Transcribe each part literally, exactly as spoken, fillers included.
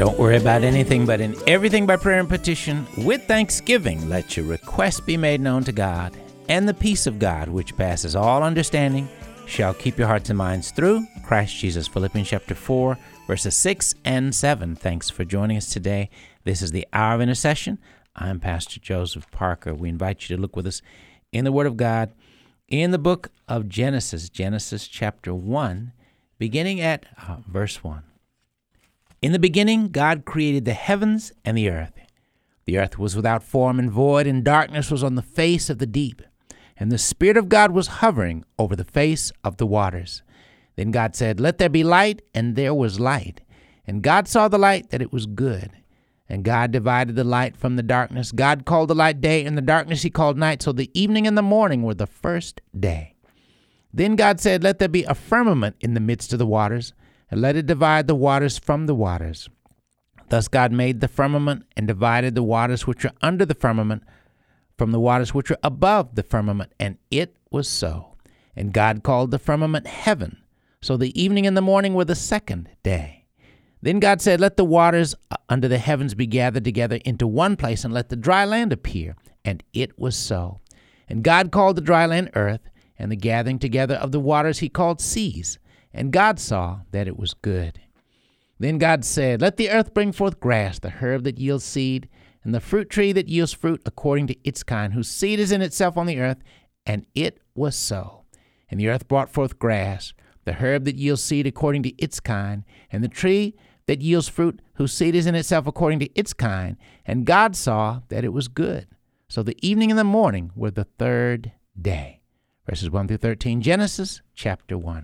Don't worry about anything, but in everything by prayer and petition, with thanksgiving, let your requests be made known to God, and the peace of God, which passes all understanding, shall keep your hearts and minds through Christ Jesus. Philippians chapter four, verses six and seven. Thanks for joining us today. This is the Hour of Intercession. I'm Pastor Joseph Parker. We invite you to look with us in the Word of God, in the book of Genesis, Genesis chapter one, beginning at uh, verse one. In the beginning, God created the heavens and the earth. The earth was without form and void, and darkness was on the face of the deep. And the Spirit of God was hovering over the face of the waters. Then God said, "Let there be light," and there was light. And God saw the light, that it was good. And God divided the light from the darkness. God called the light day, and the darkness he called night. So the evening and the morning were the first day. Then God said, "Let there be a firmament in the midst of the waters, and let it divide the waters from the waters." Thus God made the firmament and divided the waters which are under the firmament from the waters which are above the firmament, and it was so. And God called the firmament heaven. So the evening and the morning were the second day. Then God said, "Let the waters under the heavens be gathered together into one place, and let the dry land appear." And it was so. And God called the dry land earth, and the gathering together of the waters he called seas. And God saw that it was good. Then God said, "Let the earth bring forth grass, the herb that yields seed, and the fruit tree that yields fruit according to its kind, whose seed is in itself on the earth." And it was so. And the earth brought forth grass, the herb that yields seed according to its kind, and the tree that yields fruit, whose seed is in itself according to its kind. And God saw that it was good. So the evening and the morning were the third day. Verses one through thirteen, Genesis chapter one.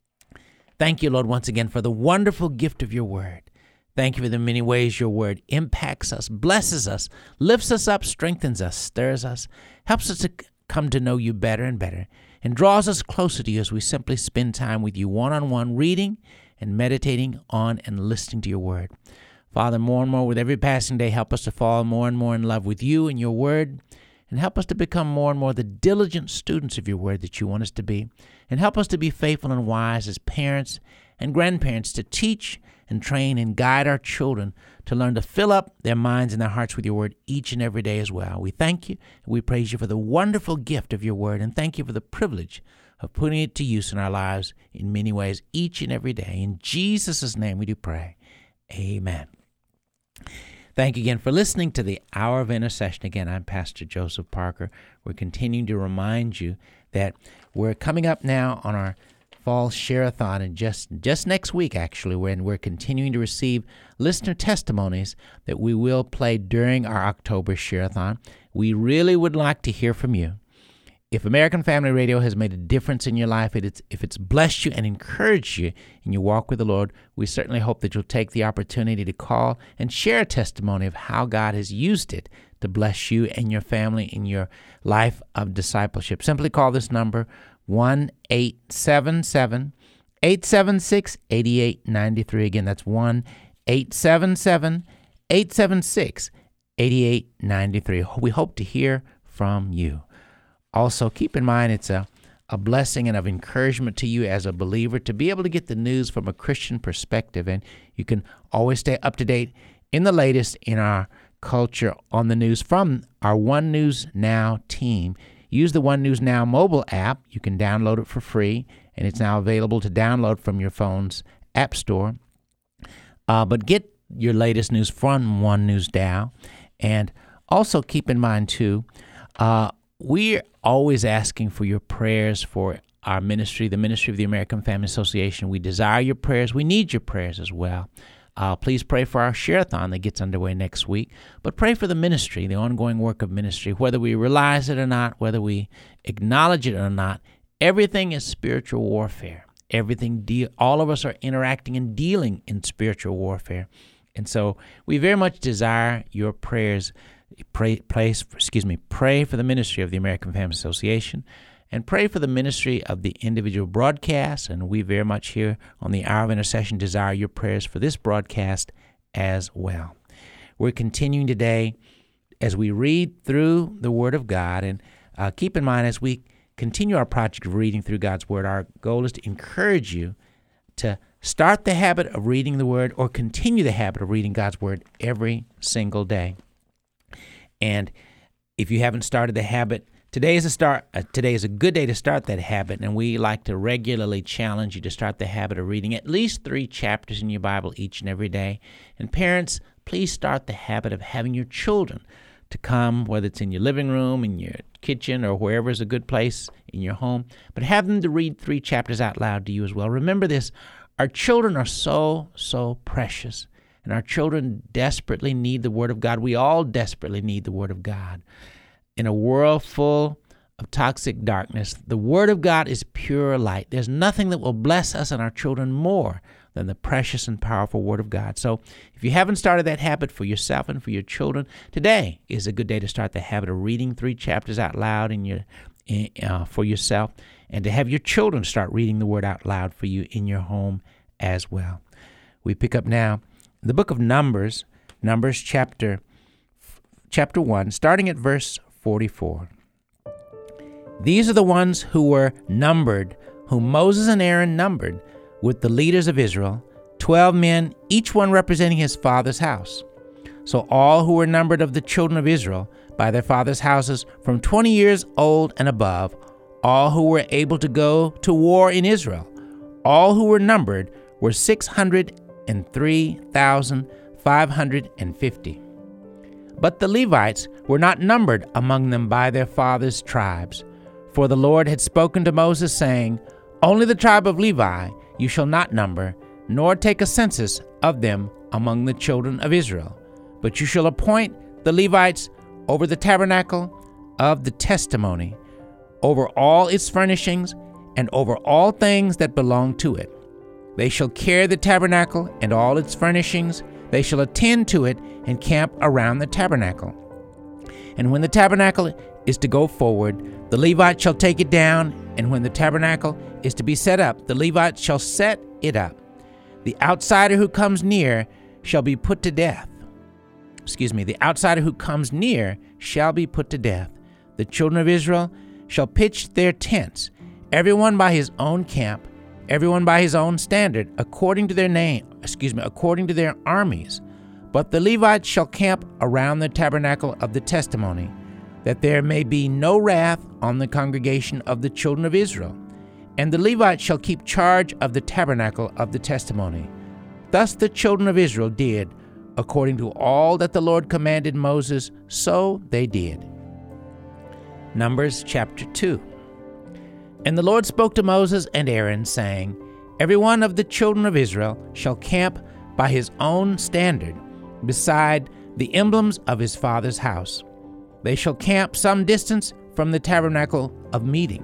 Thank you, Lord, once again for the wonderful gift of your word. Thank you for the many ways your word impacts us, blesses us, lifts us up, strengthens us, stirs us, helps us to come to know you better and better, and draws us closer to you as we simply spend time with you one-on-one, reading and meditating on and listening to your word. Father, more and more with every passing day, help us to fall more and more in love with you and your word, and help us to become more and more the diligent students of your word that you want us to be. And help us to be faithful and wise as parents and grandparents to teach and train and guide our children to learn to fill up their minds and their hearts with your word each and every day as well. We thank you and we praise you for the wonderful gift of your word, and thank you for the privilege of putting it to use in our lives in many ways each and every day. In Jesus' name we do pray. Amen. Thank you again for listening to the Hour of Intercession. Again, I'm Pastor Joseph Parker. We're continuing to remind you that we're coming up now on our fall share-a-thon, and just, just next week, actually, when we're continuing to receive listener testimonies that we will play during our October share-a-thon. We really would like to hear from you. If American Family Radio has made a difference in your life, if it's, if it's blessed you and encouraged you in your walk with the Lord, we certainly hope that you'll take the opportunity to call and share a testimony of how God has used it to bless you and your family in your life of discipleship. Simply call this number, one eight seven seven, eight seven six, eight eight nine three. Again, that's one eight seven seven, eight seven six, eight eight nine three. We hope to hear from you. Also, keep in mind it's a, a blessing and of encouragement to you as a believer to be able to get the news from a Christian perspective, and you can always stay up to date in the latest in our culture on the news from our One News Now team. Use the One News Now mobile app. You can download it for free, and it's now available to download from your phone's app store. Uh, but get your latest news from One News Now. And also keep in mind, too, uh, we're always asking for your prayers for our ministry, the ministry of the American Family Association. We desire your prayers. We need your prayers as well. Uh, please pray for our share-a-thon that gets underway next week. But pray for the ministry, the ongoing work of ministry, whether we realize it or not, whether we acknowledge it or not. Everything is spiritual warfare. Everything, de- all of us are interacting and dealing in spiritual warfare. And so we very much desire your prayers. Pray, pray, excuse me, pray for the ministry of the American Family Association, and pray for the ministry of the individual broadcasts. And we very much here on the Hour of Intercession desire your prayers for this broadcast as well. We're continuing today as we read through the Word of God, and uh, keep in mind as we continue our project of reading through God's Word, our goal is to encourage you to start the habit of reading the Word, or continue the habit of reading God's Word every single day. And if you haven't started the habit, today is a start. Uh, today is a good day to start that habit, and we like to regularly challenge you to start the habit of reading at least three chapters in your Bible each and every day. And parents, please start the habit of having your children to come, whether it's in your living room, in your kitchen, or wherever is a good place in your home, but have them to read three chapters out loud to you as well. Remember this, our children are so, so precious. And our children desperately need the Word of God. We all desperately need the Word of God. In a world full of toxic darkness, the Word of God is pure light. There's nothing that will bless us and our children more than the precious and powerful Word of God. So if you haven't started that habit for yourself and for your children, today is a good day to start the habit of reading three chapters out loud in your uh, for yourself, and to have your children start reading the Word out loud for you in your home as well. We pick up now the book of Numbers, Numbers chapter chapter one, starting at verse forty-four. These are the ones who were numbered, whom Moses and Aaron numbered with the leaders of Israel, twelve men, each one representing his father's house. So all who were numbered of the children of Israel by their father's houses, from twenty years old and above, all who were able to go to war in Israel, all who were numbered were six hundred and three thousand five hundred fifty. But the Levites were not numbered among them by their fathers' tribes. For the Lord had spoken to Moses, saying, Only the tribe of Levi you shall not number, nor take a census of them among the children of Israel. But you shall appoint the Levites over the tabernacle of the testimony, over all its furnishings, and over all things that belong to it. They shall carry the tabernacle and all its furnishings. They shall attend to it and camp around the tabernacle. And when the tabernacle is to go forward, the Levite shall take it down, and when the tabernacle is to be set up, the Levite shall set it up. The outsider who comes near shall be put to death. Excuse me, the outsider who comes near shall be put to death. The children of Israel shall pitch their tents, everyone by his own camp, everyone by his own standard, according to their name, excuse me, according to their armies. But the Levites shall camp around the tabernacle of the testimony, that there may be no wrath on the congregation of the children of Israel. And the Levites shall keep charge of the tabernacle of the testimony. Thus the children of Israel did, according to all that the Lord commanded Moses, so they did. Numbers chapter two. And the Lord spoke to Moses and Aaron, saying, Every one of the children of Israel shall camp by his own standard, beside the emblems of his father's house. They shall camp some distance from the tabernacle of meeting.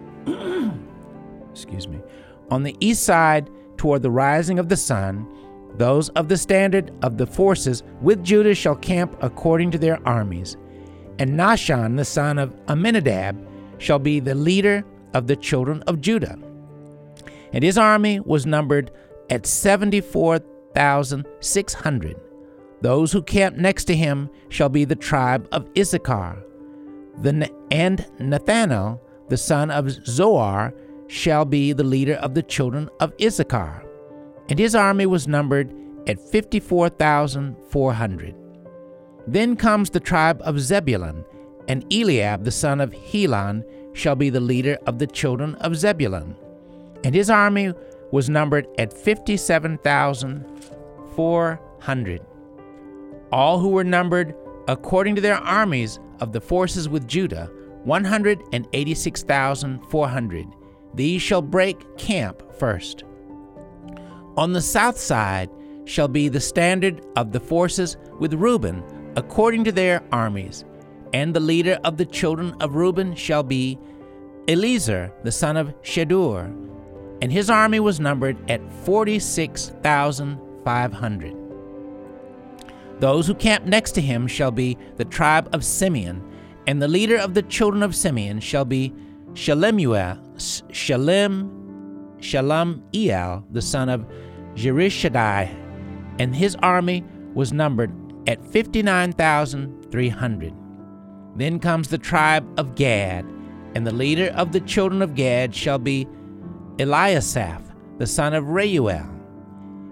Excuse me. On the east side, toward the rising of the sun, those of the standard of the forces with Judah shall camp according to their armies. And Nahshon, the son of Amminadab, shall be the leader of the children of Judah. And his army was numbered at seventy-four thousand six hundred. Those who camp next to him shall be the tribe of Issachar. The, and Nathanael, the son of Zoar, shall be the leader of the children of Issachar. And his army was numbered at fifty-four thousand four hundred. Then comes the tribe of Zebulun, and Eliab, the son of Helon, shall be the leader of the children of Zebulun. And his army was numbered at fifty-seven thousand four hundred. All who were numbered according to their armies of the forces with Judah, one hundred eighty-six thousand four hundred. These shall break camp first. On the south side shall be the standard of the forces with Reuben, according to their armies. And the leader of the children of Reuben shall be Eliezer, the son of Shedur. And his army was numbered at forty-six thousand five hundred. Those who camp next to him shall be the tribe of Simeon, and the leader of the children of Simeon shall be Shalemuel, Shalem, Shalamiel, the son of Jerishaddai, and his army was numbered at fifty-nine thousand three hundred. Then comes the tribe of Gad, and the leader of the children of Gad shall be Eliasaph, the son of Reuel,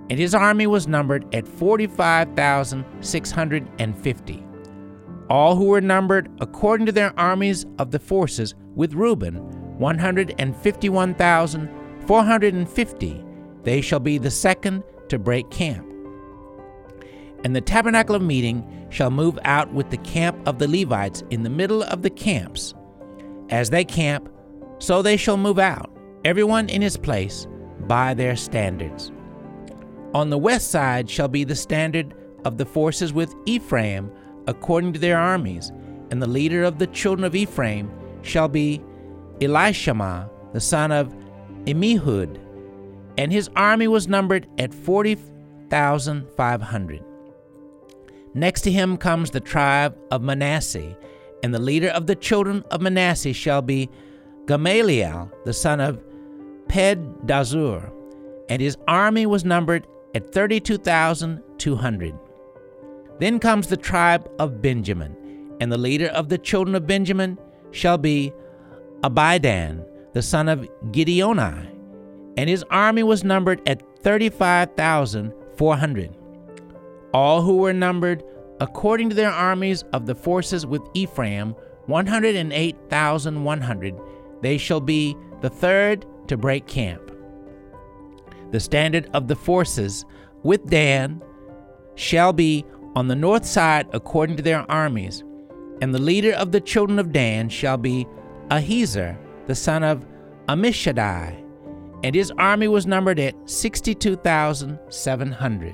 and his army was numbered at forty-five thousand six hundred fifty. All who were numbered according to their armies of the forces with Reuben, one hundred fifty-one thousand four hundred fifty. They shall be the second to break camp. And the tabernacle of meeting shall move out with the camp of the Levites in the middle of the camps. As they camp, so they shall move out, everyone in his place, by their standards. On the west side shall be the standard of the forces with Ephraim, according to their armies, and the leader of the children of Ephraim shall be Elishama, the son of Ammihud, and his army was numbered at forty thousand five hundred. Next to him comes the tribe of Manasseh, and the leader of the children of Manasseh shall be Gamaliel, the son of Pedazur, and his army was numbered at thirty-two thousand two hundred. Then comes the tribe of Benjamin, and the leader of the children of Benjamin shall be Abidan, the son of Gideoni, and his army was numbered at thirty-five thousand four hundred. All who were numbered according to their armies of the forces with Ephraim, one hundred eight thousand one hundred. They shall be the third to break camp. The standard of the forces with Dan shall be on the north side according to their armies, and the leader of the children of Dan shall be Ahiezer, the son of Ammishaddai, and his army was numbered at sixty-two thousand seven hundred.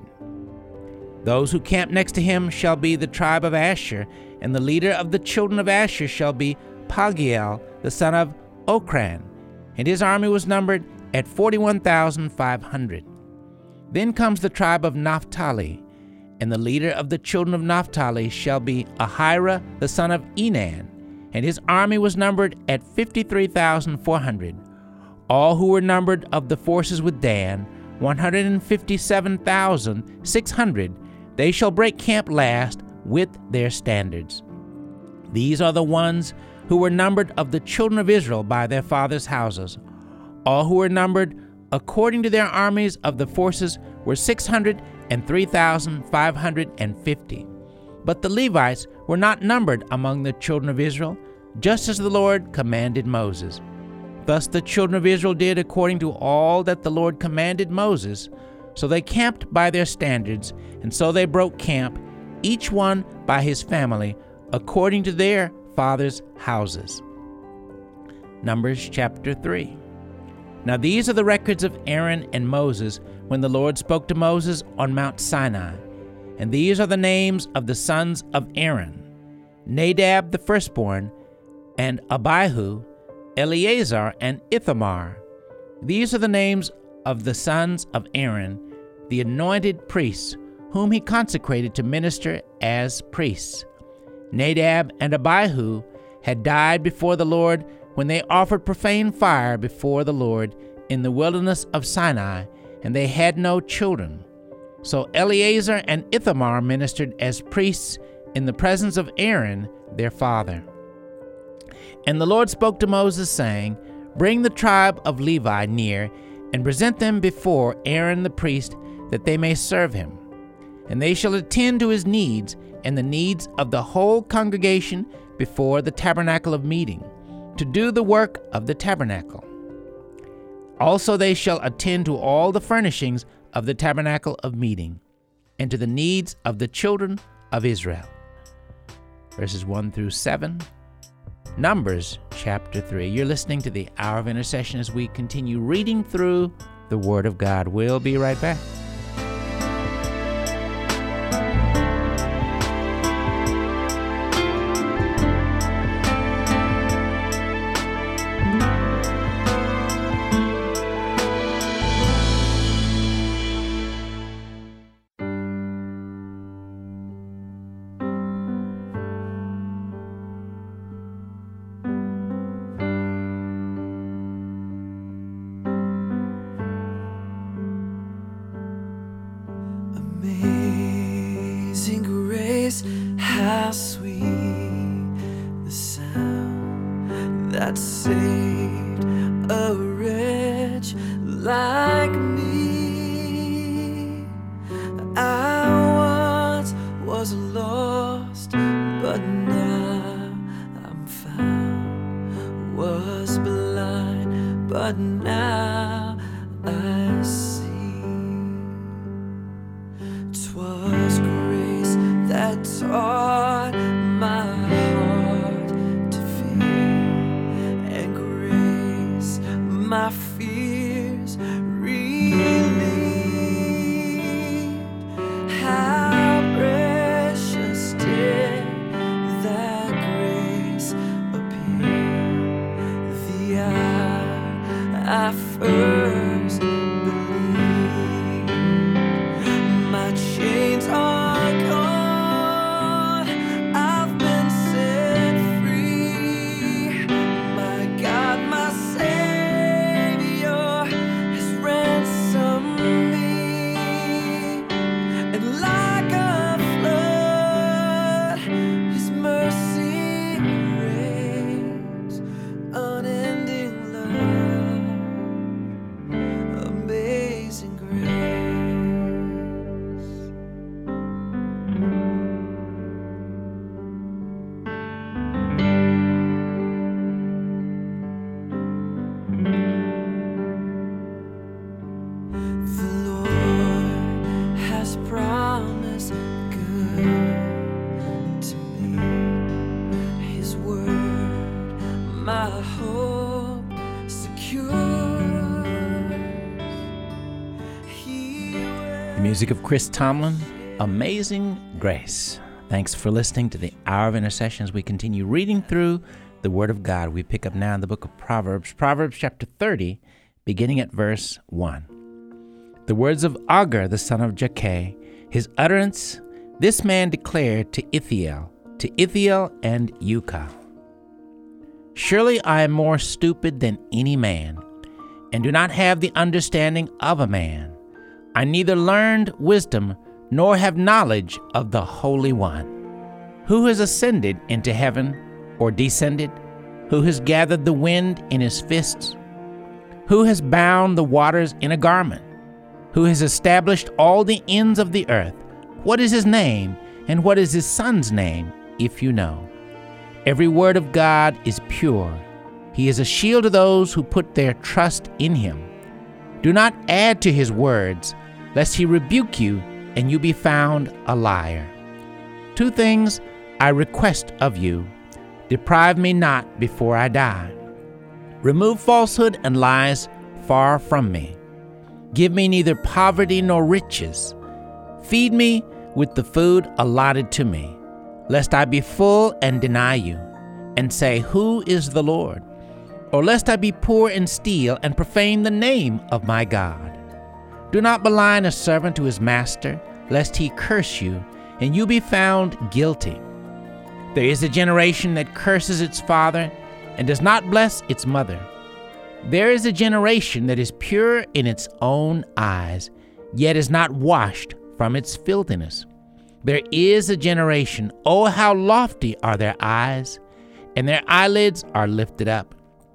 Those who camp next to him shall be the tribe of Asher, and the leader of the children of Asher shall be Pagiel, the son of Ochran, and his army was numbered at forty-one thousand five hundred. Then comes the tribe of Naphtali, and the leader of the children of Naphtali shall be Ahira, the son of Enan, and his army was numbered at fifty-three thousand four hundred. All who were numbered of the forces with Dan, one hundred fifty-seven thousand six hundred, they shall break camp last with their standards. These are the ones who were numbered of the children of Israel by their fathers' houses. All who were numbered according to their armies of the forces were six hundred three thousand five hundred fifty. But the Levites were not numbered among the children of Israel, just as the Lord commanded Moses. Thus the children of Israel did according to all that the Lord commanded Moses. So they camped by their standards, and so they broke camp, each one by his family, according to their fathers' houses. Numbers chapter three. Now these are the records of Aaron and Moses when the Lord spoke to Moses on Mount Sinai. And these are the names of the sons of Aaron: Nadab the firstborn, and Abihu, Eleazar, and Ithamar. These are the names of the sons of Aaron, the anointed priests, whom he consecrated to minister as priests. Nadab and Abihu had died before the Lord when they offered profane fire before the Lord in the wilderness of Sinai, and they had no children. So Eleazar and Ithamar ministered as priests in the presence of Aaron, their father. And the Lord spoke to Moses, saying, Bring the tribe of Levi near, and present them before Aaron the priest, that they may serve him. And they shall attend to his needs and the needs of the whole congregation before the tabernacle of meeting, to do the work of the tabernacle. Also they shall attend to all the furnishings of the tabernacle of meeting, and to the needs of the children of Israel. Verses one through seven. Numbers chapter three. You're listening to the Hour of Intercession as we continue reading through the Word of God. We'll be right back. Amazing grace, how sweet the sound that saved a wretch like me. was lost, but now I'm found. Was blind, but now I see. 'Twas grace that taught my heart to fear, and grace my fears relieved. How precious did that grace appear the hour I first believed. My chains are gone, I've been set free. My God, my Savior has ransomed me. And like a flood, His mercy reigns, unending love, amazing grace. The Lord has promised good to me. His word, my hope secure. He The music of Chris Tomlin, Amazing Grace. Thanks for listening to the Hour of Intercessions. We continue reading through the Word of God. We pick up now in the book of Proverbs, Proverbs chapter thirty, beginning at verse one. The words of Agur, the son of Jakeh, his utterance, this man declared to Ithiel, to Ithiel and Ukah. Surely I am more stupid than any man, and do not have the understanding of a man. I neither learned wisdom nor have knowledge of the Holy One. Who has ascended into heaven or descended? Who has gathered the wind in his fists? Who has bound the waters in a garment? Who has established all the ends of the earth? What is his name, and what is his son's name, if you know? Every word of God is pure. He is a shield to those who put their trust in him. Do not add to his words, lest he rebuke you, and you be found a liar. Two things I request of you. Deprive me not before I die. Remove falsehood and lies far from me. Give me neither poverty nor riches. Feed me with the food allotted to me, lest I be full and deny you, and say, Who is the Lord? Or lest I be poor and steal and profane the name of my God. Do not malign a servant to his master, lest he curse you, and you be found guilty. There is a generation that curses its father and does not bless its mother. There is a generation that is pure in its own eyes, yet is not washed from its filthiness. There is a generation, oh, how lofty are their eyes, and their eyelids are lifted up.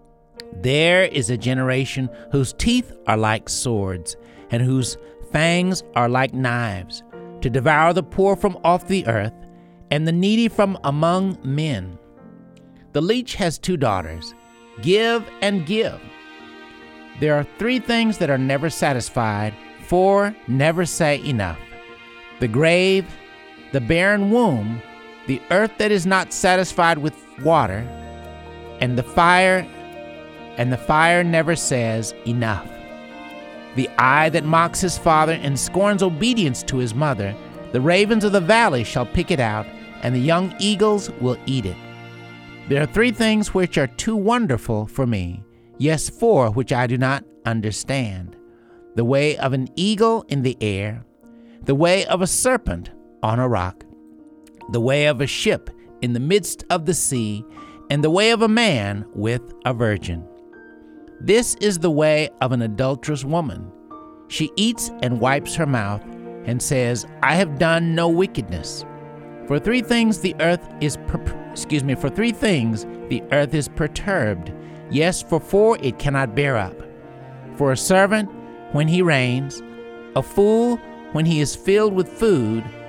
There is a generation whose teeth are like swords, and whose fangs are like knives, to devour the poor from off the earth, and the needy from among men. The leech has two daughters. Give and give. There are three things that are never satisfied, four never say enough: the grave, the barren womb, the earth that is not satisfied with water, and the fire, and the fire never says enough. The eye that mocks his father and scorns obedience to his mother, the ravens of the valley shall pick it out, and the young eagles will eat it. There are three things which are too wonderful for me, yes, four which I do not understand: the way of an eagle in the air, the way of a serpent on a rock, the way of a ship in the midst of the sea, and the way of a man with a virgin. This is the way of an adulterous woman. She eats and wipes her mouth, and says, I have done no wickedness. For three things the earth is per- excuse me, for three things the earth is perturbed. Yes, for four it cannot bear up. For a servant when he reigns, a fool when he is filled with food,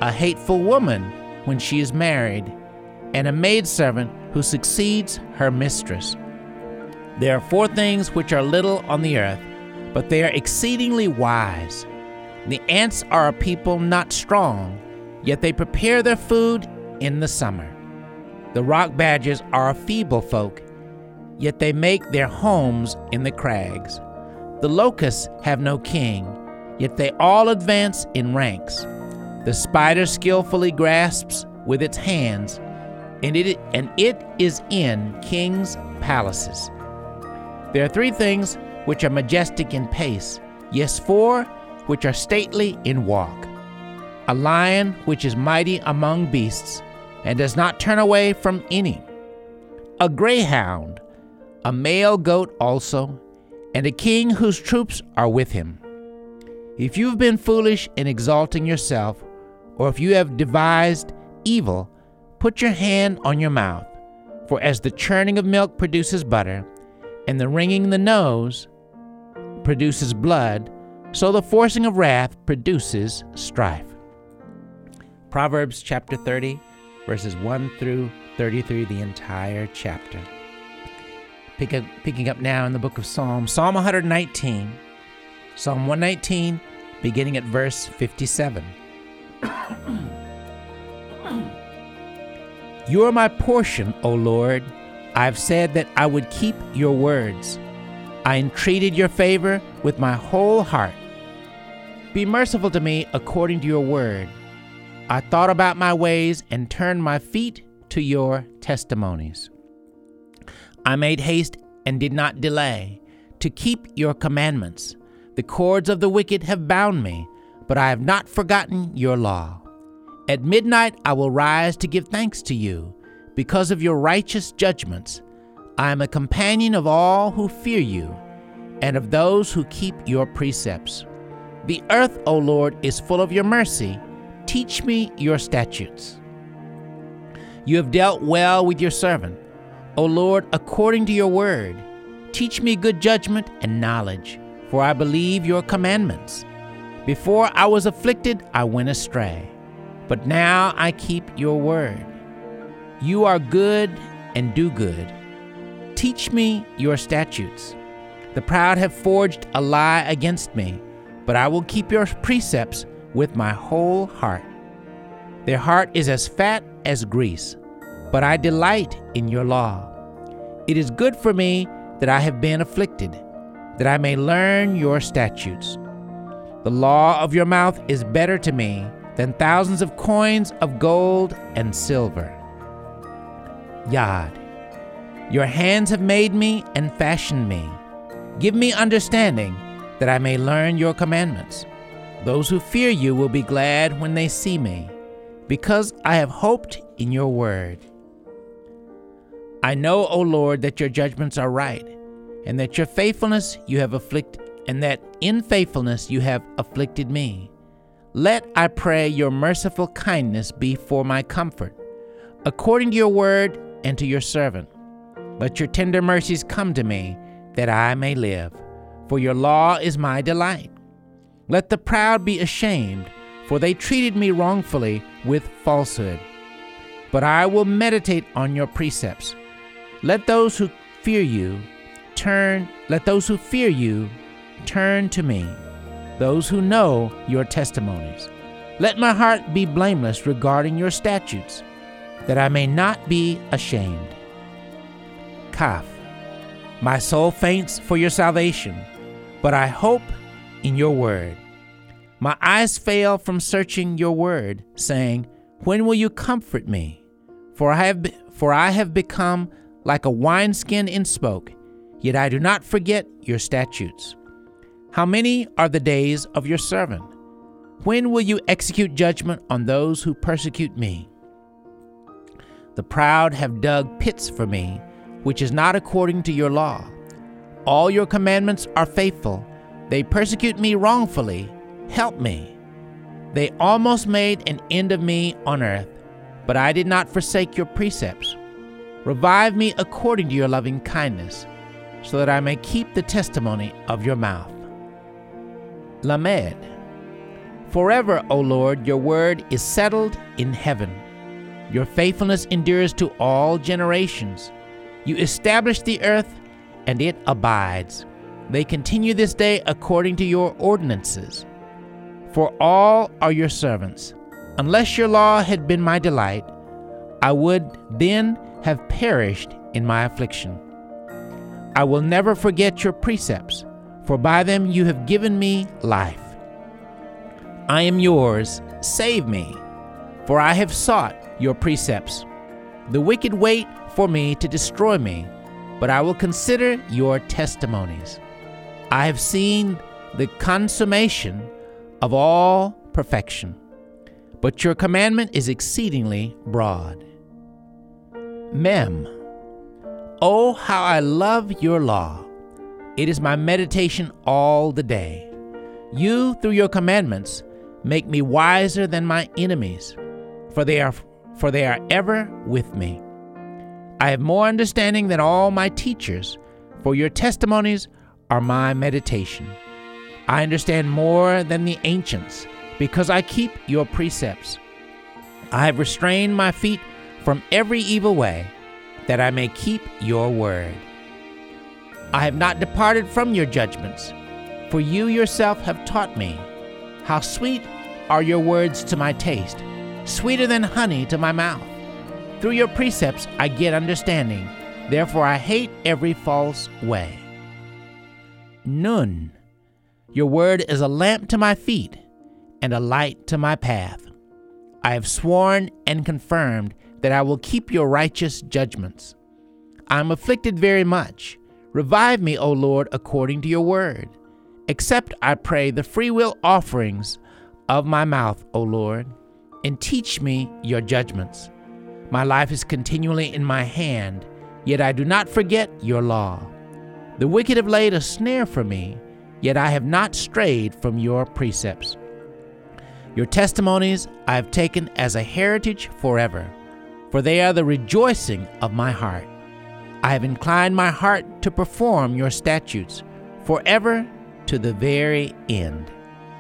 a hateful woman when she is married, and a maidservant who succeeds her mistress. There are four things which are little on the earth, but they are exceedingly wise. The ants are a people not strong, yet they prepare their food in the summer. The rock badgers are a feeble folk, yet they make their homes in the crags. The locusts have no king, yet they all advance in ranks. The spider skillfully grasps with its hands, and it, and it is in kings' palaces. There are three things which are majestic in pace, yes, four which are stately in walk. A lion which is mighty among beasts, and does not turn away from any. A greyhound, a male goat also, and a king whose troops are with him. If you have been foolish in exalting yourself, or if you have devised evil, put your hand on your mouth. For as the churning of milk produces butter, and the wringing the nose produces blood, so the forcing of wrath produces strife. Proverbs chapter thirty, verses one through thirty-three, the entire chapter. Pick up, picking up now in the book of Psalms, Psalm one nineteen, Psalm one nineteen, beginning at verse fifty-seven. You are my portion, O Lord. I've said that I would keep your words. I entreated your favor with my whole heart. Be merciful to me according to your word. I thought about my ways and turned my feet to your testimonies. I made haste and did not delay to keep your commandments. The cords of the wicked have bound me, but I have not forgotten your law. At midnight I will rise to give thanks to you because of your righteous judgments. I am a companion of all who fear you and of those who keep your precepts. The earth, O Lord, is full of your mercy. Teach me your statutes. You have dealt well with your servant, O Lord, according to your word. Teach me good judgment and knowledge, for I believe your commandments. Before I was afflicted, I went astray, but now I keep your word. You are good and do good. Teach me your statutes. The proud have forged a lie against me, but I will keep your precepts with my whole heart. Their heart is as fat as grease, but I delight in your law. It is good for me that I have been afflicted, that I may learn your statutes. The law of your mouth is better to me than thousands of coins of gold and silver. Yod, your hands have made me and fashioned me. Give me understanding that I may learn your commandments. Those who fear you will be glad when they see me, because I have hoped in your word. I know, O Lord, that your judgments are right, and that your faithfulness you have afflicted, and that in faithfulness you have afflicted me. Let, I pray, your merciful kindness be for my comfort, according to your word and to your servant. Let your tender mercies come to me, that I may live, for your law is my delight. Let the proud be ashamed, for they treated me wrongfully with falsehood. But I will meditate on your precepts. Let those who fear you turn, let those who fear you turn to me, those who know your testimonies. Let my heart be blameless regarding your statutes, that I may not be ashamed. Kaf, my soul faints for your salvation, but I hope in your word. My eyes fail from searching your word, saying, when will you comfort me? For I have, be- for I have become like a wineskin in smoke, yet I do not forget your statutes. How many are the days of your servant? When will you execute judgment on those who persecute me? The proud have dug pits for me, which is not according to your law. All your commandments are faithful. They persecute me wrongfully. Help me. They almost made an end of me on earth, but I did not forsake your precepts. Revive me according to your loving kindness, so that I may keep the testimony of your mouth. Lamed, Forever, O Lord, your word is settled in heaven. Your faithfulness endures to all generations. You establish the earth, and it abides. They continue this day according to your ordinances. For all are your servants. Unless your law had been my delight, I would then have perished in my affliction. I will never forget your precepts, for by them you have given me life. I am yours, save me, for I have sought your precepts. The wicked wait for me to destroy me, but I will consider your testimonies. I have seen the consummation of all perfection, but your commandment is exceedingly broad. Mem. Oh, how I love your law. It is my meditation all the day. You, through your commandments, make me wiser than my enemies, for they are for they are ever with me. I have more understanding than all my teachers, for your testimonies are my meditation. I understand more than the ancients, because I keep your precepts. I have restrained my feet from every evil way, that I may keep your word. I have not departed from your judgments, for you yourself have taught me. How sweet are your words to my taste, sweeter than honey to my mouth. Through your precepts I get understanding, therefore I hate every false way. Nun. Your word is a lamp to my feet and a light to my path. I have sworn and confirmed that I will keep your righteous judgments. I am afflicted very much. Revive me, O Lord, according to your word. Accept, I pray, the freewill offerings of my mouth, O Lord, and teach me your judgments. My life is continually in my hand, yet I do not forget your law. The wicked have laid a snare for me, yet I have not strayed from your precepts. Your testimonies I have taken as a heritage forever, for they are the rejoicing of my heart. I have inclined my heart to perform your statutes forever to the very end.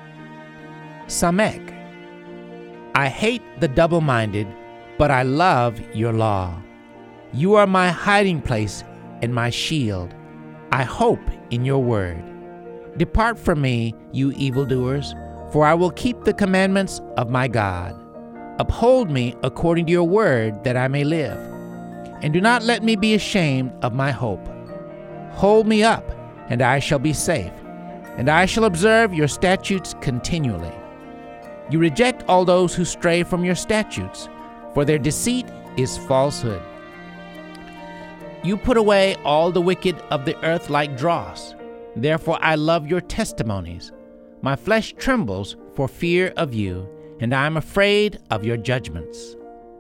Samek. I hate the double-minded, but I love your law. You are my hiding place and my shield. I hope in your word. Depart from me, you evildoers, for I will keep the commandments of my God. Uphold me according to your word, that I may live. And do not let me be ashamed of my hope. Hold me up, and I shall be safe, and I shall observe your statutes continually. You reject all those who stray from your statutes, for their deceit is falsehood. You put away all the wicked of the earth like dross. Therefore I love your testimonies. My flesh trembles for fear of you, and I am afraid of your judgments.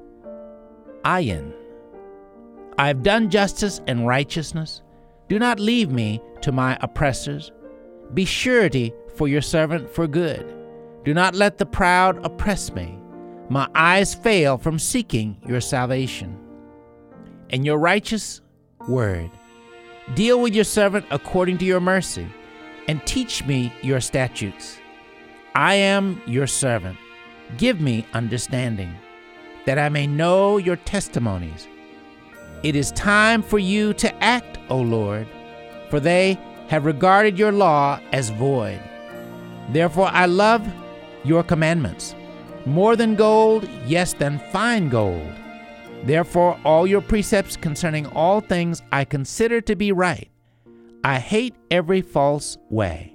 Ayin. I have done justice and righteousness. Do not leave me to my oppressors. Be surety for your servant for good. Do not let the proud oppress me. My eyes fail from seeking your salvation and your righteous word. Deal with your servant according to your mercy, and teach me your statutes. I am your servant. Give me understanding, that I may know your testimonies. It is time for you to act, O Lord, for they have regarded your law as void. Therefore I love your commandments, more than gold, yes, than fine gold. Therefore all your precepts concerning all things I consider to be right. I hate every false way.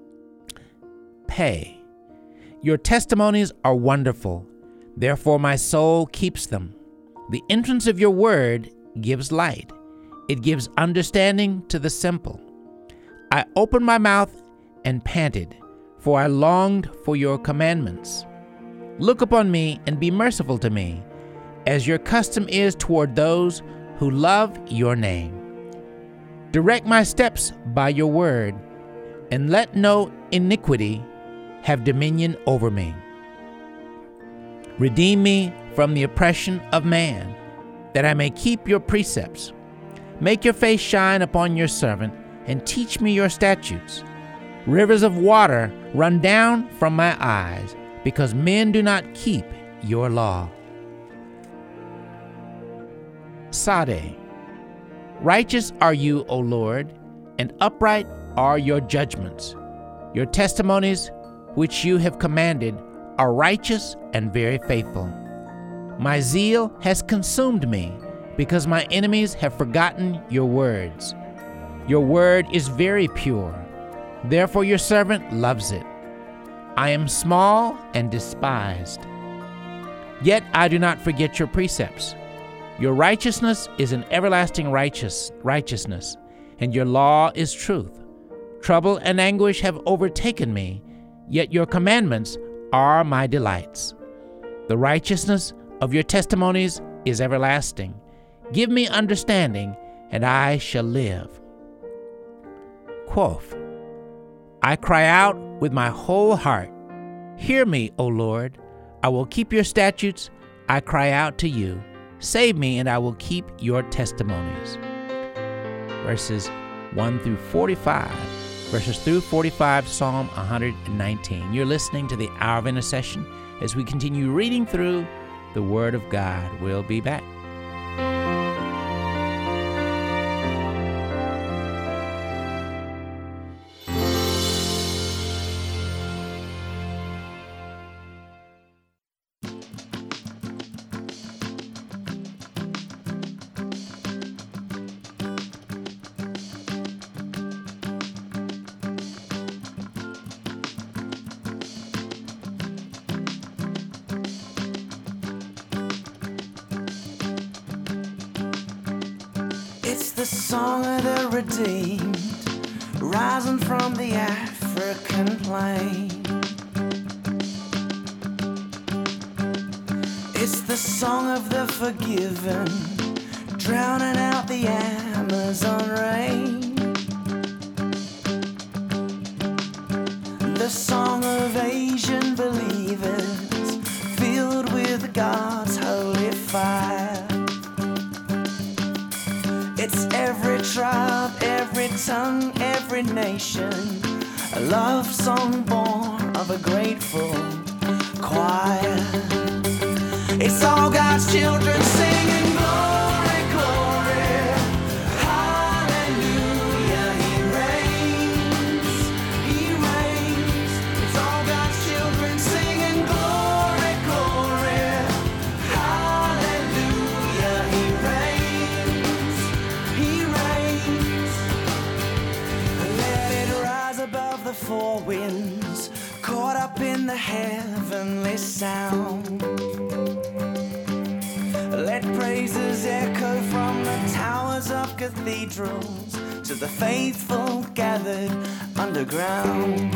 Pay. Your testimonies are wonderful, therefore my soul keeps them. The entrance of your word gives light. It gives understanding to the simple. I opened my mouth and panted, for I longed for your commandments. Look upon me and be merciful to me, as your custom is toward those who love your name. Direct my steps by your word, and let no iniquity have dominion over me. Redeem me from the oppression of man, that I may keep your precepts. Make your face shine upon your servant, and teach me your statutes. Rivers of water run down from my eyes, because men do not keep your law. Sade. Righteous are you, O Lord, and upright are your judgments. Your testimonies, which you have commanded, are righteous and very faithful. My zeal has consumed me, because my enemies have forgotten your words. Your word is very pure, therefore your servant loves it. I am small and despised, yet I do not forget your precepts. Your righteousness is an everlasting righteous righteousness, and your law is truth. Trouble and anguish have overtaken me, yet your commandments are my delights. The righteousness of your testimonies is everlasting. Give me understanding, and I shall live. Quoth, I cry out with my whole heart. Hear me, O Lord. I will keep your statutes. I cry out to you. Save me, and I will keep your testimonies. Verses one through forty-five. Verses through forty-five, Psalm one hundred nineteen. You're listening to the Hour of Intercession as we continue reading through the Word of God. We'll be back. It's the song of the redeemed, rising from the African plain. It's the song of the forgiven, drowning out the Amazon rain. The song of Asian believers, filled with God's holy fire. It's every tribe, every tongue, every nation, a love song born of a grateful choir. It's all God's children singing glory, glory, hallelujah. He reigns, He reigns. It's all God's children singing glory, glory, hallelujah. He reigns, He reigns. Let it rise above the four winds, caught up in the heavenly sound. Let praises echo from the towers of cathedrals to the faithful gathered underground.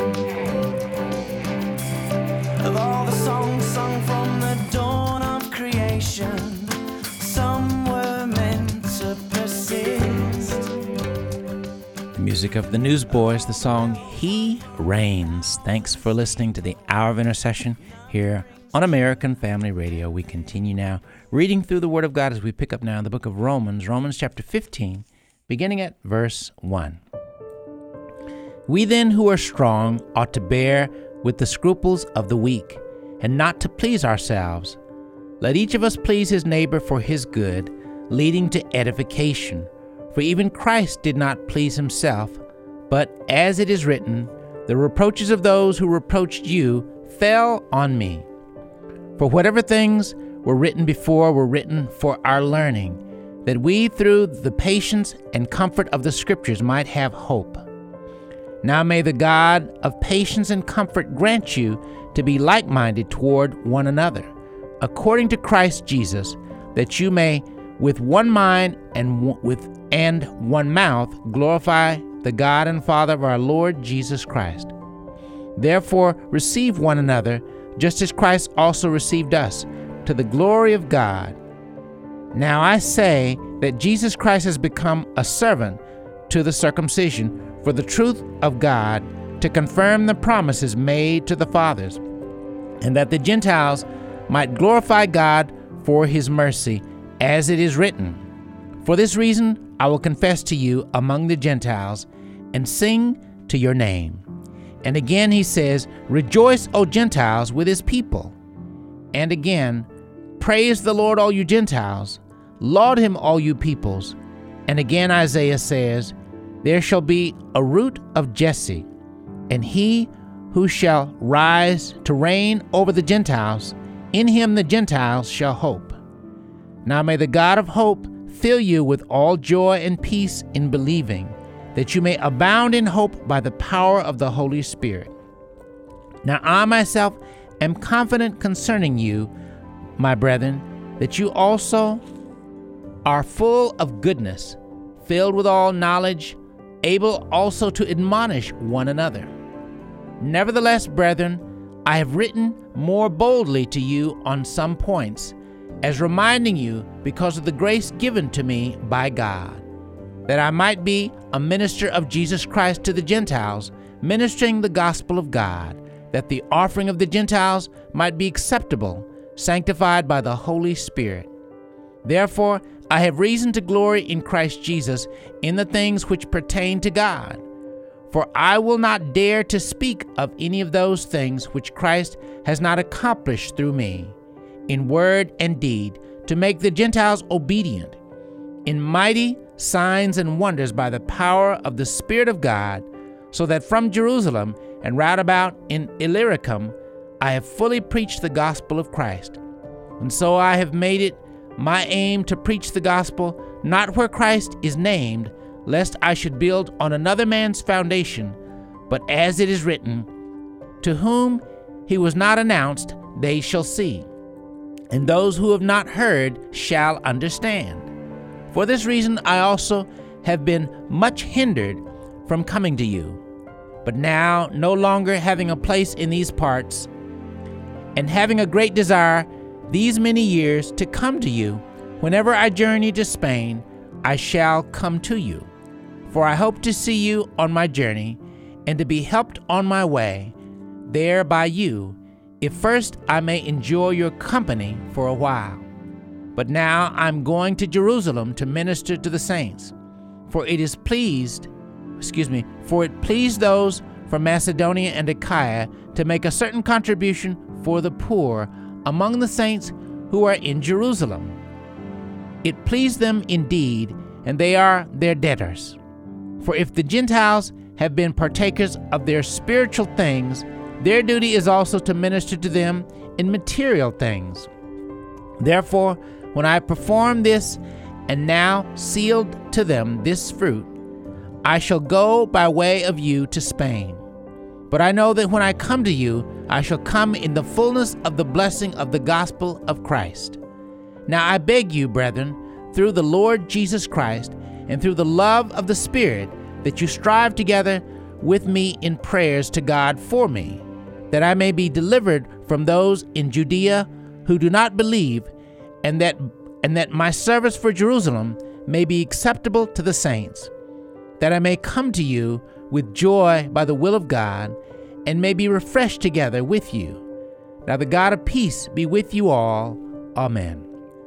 Of all the songs sung from the dawn of creation, some were meant to persist. The music of the Newsboys, the song He Reigns. Thanks for listening to the Hour of Intercession here on American Family Radio. We continue now reading through the Word of God as we pick up now in the book of Romans, Romans chapter fifteen, beginning at verse one. We then who are strong ought to bear with the scruples of the weak, and not to please ourselves. Let each of us please his neighbor for his good, leading to edification. For even Christ did not please himself, but as it is written, the reproaches of those who reproached you fell on me. For whatever things were written before were written for our learning, that we through the patience and comfort of the Scriptures might have hope. Now may the God of patience and comfort grant you to be like-minded toward one another, according to Christ Jesus, that you may with one mind and with and one mouth glorify the God and Father of our Lord Jesus Christ. Therefore receive one another, just as Christ also received us, to the glory of God. Now I say that Jesus Christ has become a servant to the circumcision for the truth of God, to confirm the promises made to the fathers, and that the Gentiles might glorify God for his mercy, as it is written, for this reason I will confess to you among the Gentiles and sing to your name. And again he says, rejoice, O Gentiles, with his people. And again, praise the Lord, all you Gentiles. Laud him, all you peoples. And again Isaiah says, there shall be a root of Jesse, and he who shall rise to reign over the Gentiles, in him the Gentiles shall hope. Now may the God of hope fill you with all joy and peace in believing, that you may abound in hope by the power of the Holy Spirit. Now I myself am confident concerning you, my brethren, that you also are full of goodness, filled with all knowledge, able also to admonish one another. Nevertheless, brethren, I have written more boldly to you on some points, as reminding you, because of the grace given to me by God, that I might be a minister of Jesus Christ to the Gentiles, ministering the gospel of God, that the offering of the Gentiles might be acceptable, sanctified by the Holy Spirit. Therefore, I have reason to glory in Christ Jesus in the things which pertain to God. For I will not dare to speak of any of those things which Christ has not accomplished through me, in word and deed, to make the Gentiles obedient, in mighty signs and wonders by the power of the Spirit of God, so that from Jerusalem and round about in Illyricum I have fully preached the gospel of Christ. And so I have made it my aim to preach the gospel not where Christ is named, lest I should build on another man's foundation, but as it is written, to whom he was not announced, they shall see, and those who have not heard shall understand. For this reason I also have been much hindered from coming to you, but now, no longer having a place in these parts, and having a great desire these many years to come to you, whenever I journey to Spain, I shall come to you. For I hope to see you on my journey, and to be helped on my way there by you, if first I may enjoy your company for a while. But now I'm going to Jerusalem to minister to the saints, for it is pleased, excuse me, for it pleased those from Macedonia and Achaia to make a certain contribution for the poor among the saints who are in Jerusalem. It pleased them indeed, and they are their debtors. For if the Gentiles have been partakers of their spiritual things, their duty is also to minister to them in material things. Therefore, when I perform this, and now sealed to them this fruit, I shall go by way of you to Spain. But I know that when I come to you, I shall come in the fullness of the blessing of the gospel of Christ. Now I beg you, brethren, through the Lord Jesus Christ, and through the love of the Spirit, that you strive together with me in prayers to God for me, that I may be delivered from those in Judea who do not believe, and that and that my service for Jerusalem may be acceptable to the saints, that I may come to you with joy by the will of God, and may be refreshed together with you. Now the God of peace be with you all. Amen.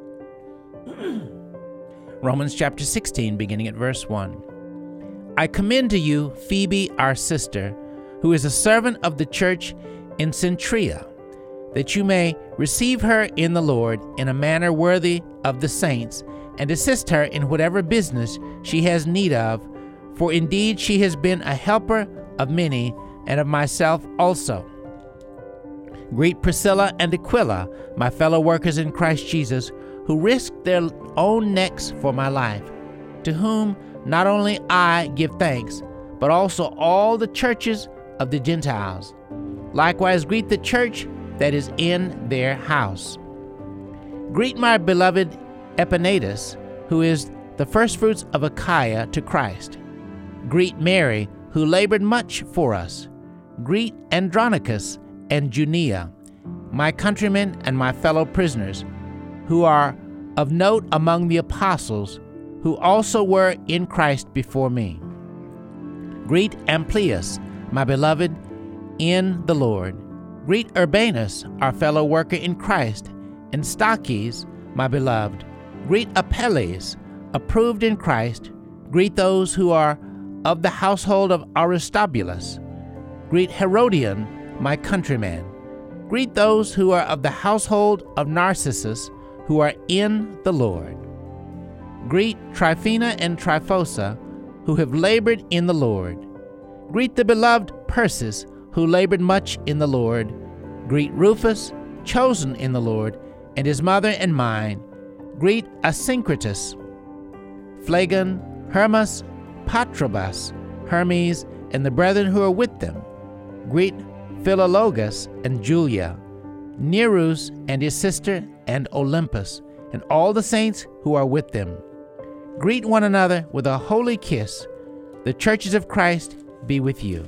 Romans chapter sixteen, beginning at verse one. I commend to you Phoebe, our sister, who is a servant of the church in Cenchrea, that you may receive her in the Lord in a manner worthy of the saints, and assist her in whatever business she has need of, for indeed she has been a helper of many, and of myself also. Greet Priscilla and Aquila, my fellow workers in Christ Jesus, who risked their own necks for my life, to whom not only I give thanks, but also all the churches of the Gentiles. Likewise greet the church that is in their house. Greet my beloved Epaenetus, who is the firstfruits of Achaia to Christ. Greet Mary, who labored much for us. Greet Andronicus and Junia, my countrymen and my fellow prisoners, who are of note among the apostles, who also were in Christ before me. Greet Amplias, my beloved in the Lord. Greet Urbanus, our fellow worker in Christ, and Stachys, my beloved. Greet Apelles, approved in Christ. Greet those who are of the household of Aristobulus. Greet Herodion, my countryman. Greet those who are of the household of Narcissus, who are in the Lord. Greet Tryphena and Tryphosa, who have labored in the Lord. Greet the beloved Persis, who labored much in the Lord. Greet Rufus, chosen in the Lord, and his mother and mine. Greet Asyncritus, Phlegon, Hermas, Patrobas, Hermes, and the brethren who are with them. Greet Philologus and Julia, Nereus and his sister, and Olympus, and all the saints who are with them. Greet one another with a holy kiss. The churches of Christ be with you.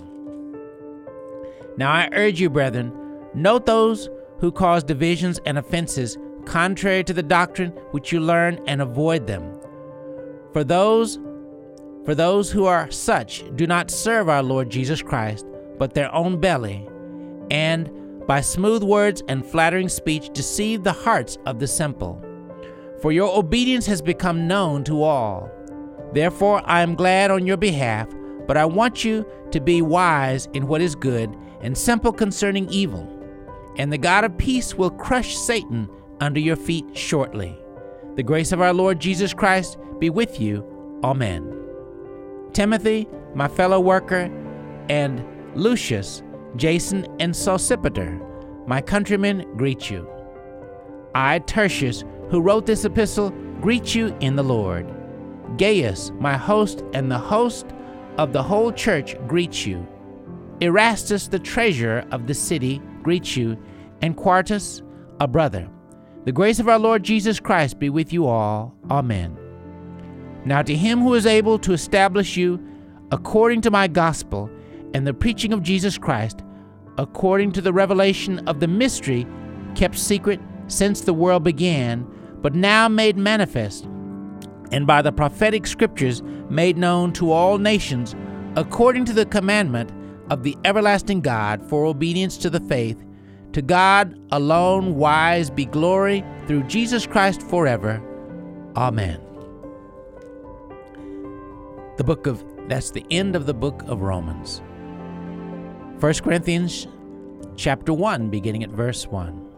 Now I urge you, brethren, note those who cause divisions and offenses contrary to the doctrine which you learn, and avoid them. For those, for those who are such do not serve our Lord Jesus Christ, but their own belly, and by smooth words and flattering speech deceive the hearts of the simple. For your obedience has become known to all. Therefore I am glad on your behalf, but I want you to be wise in what is good and simple concerning evil. And the God of peace will crush Satan under your feet shortly. The grace of our Lord Jesus Christ be with you. Amen. Timothy, my fellow worker, and Lucius, Jason, and Sosipater, my countrymen, greet you. I, Tertius, who wrote this epistle, greet you in the Lord. Gaius, my host, and the host of the whole church greet you. Erastus, the treasurer of the city, greets you, and Quartus, a brother. The grace of our Lord Jesus Christ be with you all. Amen. Now to him who is able to establish you according to my gospel and the preaching of Jesus Christ, according to the revelation of the mystery kept secret since the world began, but now made manifest, and by the prophetic scriptures made known to all nations, according to the commandment of the everlasting God, for obedience to the faith. To God alone wise be glory through Jesus Christ forever. Amen. The book of, that's the end of the book of Romans. First Corinthians chapter one, beginning at verse one.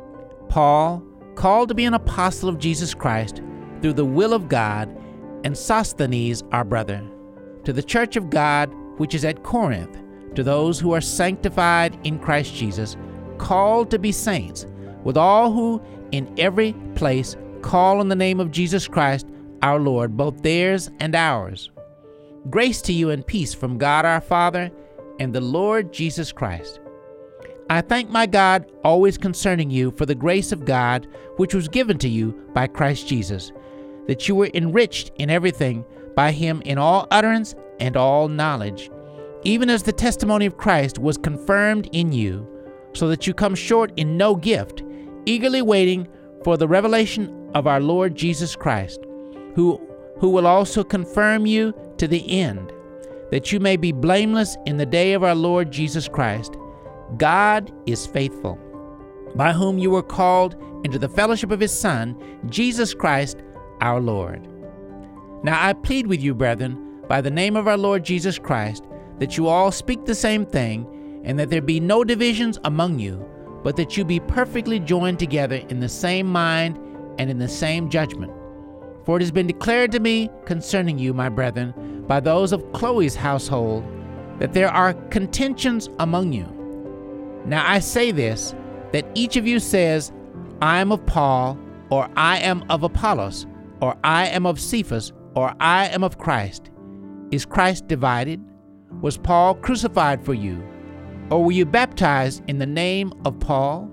Paul, called to be an apostle of Jesus Christ through the will of God, and Sosthenes our brother, to the church of God which is at Corinth, to those who are sanctified in Christ Jesus, called to be saints, with all who in every place call on the name of Jesus Christ our Lord, both theirs and ours. Grace to you and peace from God our Father and the Lord Jesus Christ. I thank my God always concerning you for the grace of God which was given to you by Christ Jesus, that you were enriched in everything by him in all utterance and all knowledge, even as the testimony of Christ was confirmed in you, so that you come short in no gift, eagerly waiting for the revelation of our Lord Jesus Christ, who, who will also confirm you to the end, that you may be blameless in the day of our Lord Jesus Christ. God is faithful, by whom you were called into the fellowship of his Son, Jesus Christ our Lord. Now I plead with you, brethren, by the name of our Lord Jesus Christ, that you all speak the same thing, and that there be no divisions among you, but that you be perfectly joined together in the same mind and in the same judgment. For it has been declared to me concerning you, my brethren, by those of Chloe's household, that there are contentions among you. Now I say this, that each of you says, I am of Paul, or I am of Apollos, or I am of Cephas, or I am of Christ. Is Christ divided? Was Paul crucified for you? Or were you baptized in the name of Paul?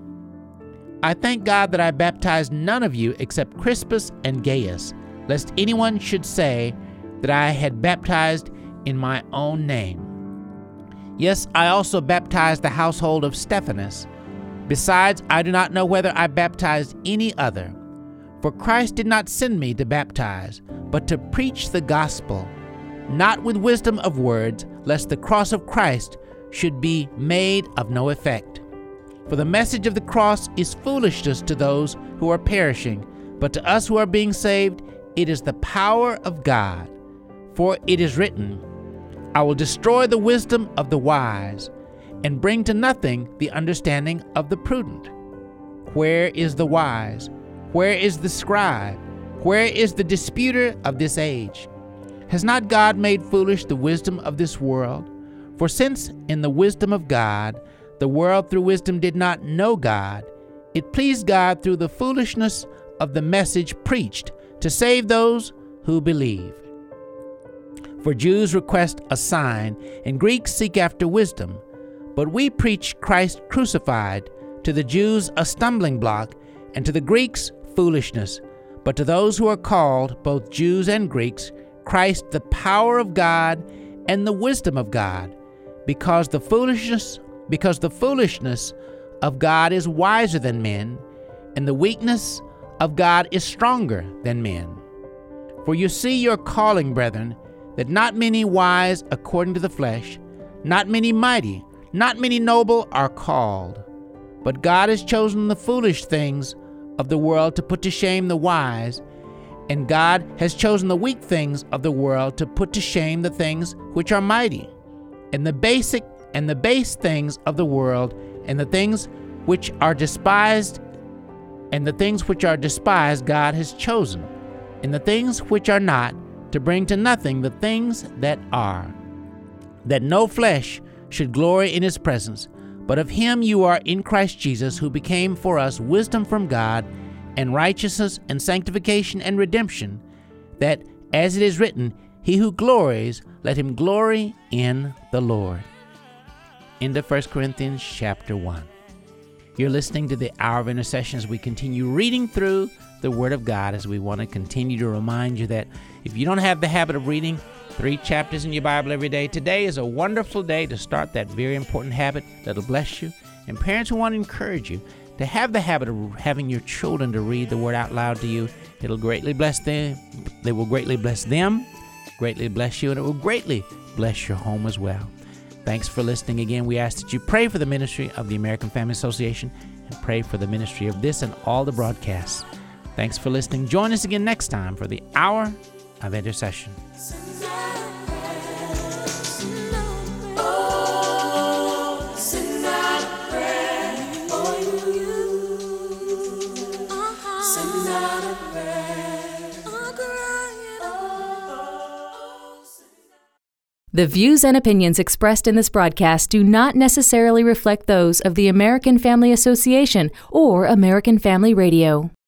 I thank God that I baptized none of you except Crispus and Gaius, lest anyone should say that I had baptized in my own name. Yes, I also baptized the household of Stephanas. Besides, I do not know whether I baptized any other. For Christ did not send me to baptize, but to preach the gospel, not with wisdom of words, lest the cross of Christ should be made of no effect. For the message of the cross is foolishness to those who are perishing, but to us who are being saved, it is the power of God. For it is written, I will destroy the wisdom of the wise, and bring to nothing the understanding of the prudent. Where is the wise? Where is the scribe? Where is the disputer of this age? Has not God made foolish the wisdom of this world? For since in the wisdom of God, the world through wisdom did not know God, it pleased God through the foolishness of the message preached to save those who believe. For Jews request a sign, and Greeks seek after wisdom. But we preach Christ crucified, to the Jews a stumbling block, and to the Greeks foolishness. But to those who are called, both Jews and Greeks, Christ the power of God and the wisdom of God, because the foolishness, because the foolishness of God is wiser than men, and the weakness of God is stronger than men. For you see your calling, brethren, that not many wise according to the flesh, not many mighty, not many noble are called. But God has chosen the foolish things of the world to put to shame the wise, and God has chosen the weak things of the world to put to shame the things which are mighty, and the basic and the base things of the world, and the things which are despised, and the things which are despised God has chosen, and the things which are not, to bring to nothing the things that are, that no flesh should glory in his presence. But of him you are in Christ Jesus, who became for us wisdom from God, and righteousness and sanctification and redemption, that, as it is written, he who glories, let him glory in the Lord. Into First Corinthians chapter one. You're listening to the Hour of Intercession as we continue reading through the Word of God, as we want to continue to remind you that if you don't have the habit of reading three chapters in your Bible every day, today is a wonderful day to start that very important habit that'll bless you. And parents, who want to encourage you to have the habit of having your children to read the Word out loud to you. It'll greatly bless them. They will greatly bless them, greatly bless you, and it will greatly bless your home as well. Thanks for listening again. We ask that you pray for the ministry of the American Family Association and pray for the ministry of this and all the broadcasts. Thanks for listening. Join us again next time for the Hour of Intercession. The views and opinions expressed in this broadcast do not necessarily reflect those of the American Family Association or American Family Radio.